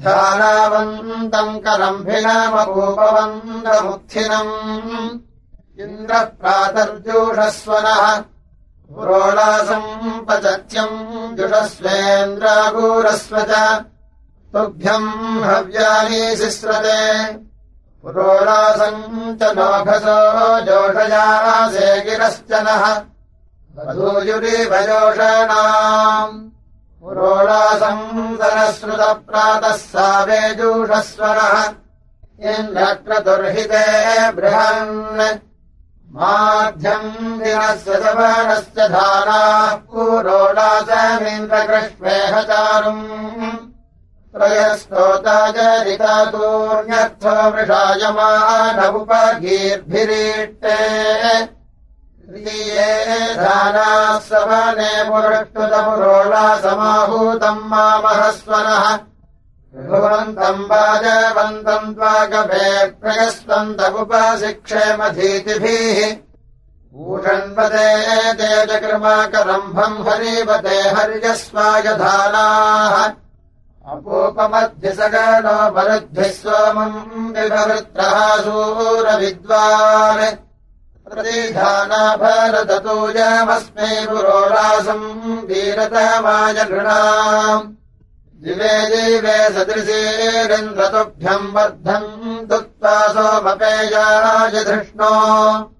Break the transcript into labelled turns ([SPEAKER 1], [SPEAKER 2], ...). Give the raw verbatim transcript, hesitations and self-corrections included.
[SPEAKER 1] धारावन्तम् करम्भिनमपूपवन्तमुत्थिनम् इन्द्रः प्रातर्जूषस्वनः पुरोलासम् पचत्यम् जुषस्वेन्द्रागूरस्व च तुभ्यम् हव्यानि सिस्रते पुरोलासम् च नोघसो जोषयासे गिरश्च नः वधूयुरिवयोषणाम् पुरोलासम् सरस्रुतप्रातः सावेजूषस्वनः इन्द्रक्रतुर्हिते बृहन् माध्यम् दिनस्य सवर्णस्य धाराः पुरोलासमिन्द्रकृष्वेह चारुम् त्रयस्तोताजरितातूर्ण्यर्थो वृषायमानमुपगीर्भिरीट्टे त्रिये धानाः सवने पुरुष्टुतपुरोलासमाहूतम् मामहस्वनः भुवन्तम् वाजवन्तम् त्वागभे प्रयस्वन्तमुपशिक्षेमधीतिभिः ऊषण्वते तेजकृमाकरम्भम् हरिवते हर्यस्वायधानाः अपूपमध्यसगनो मरुद्भिः सोमम् विभवृत्रः सूरविद्वान् प्रतिधाना भरततूजमस्मै पुरोलासम् वीरतमाय नृणाम् दिवे दिवे सदृशीरिन्द्रतुभ्यम् वर्धम् दुत्वा सोमपेयाय धृष्णो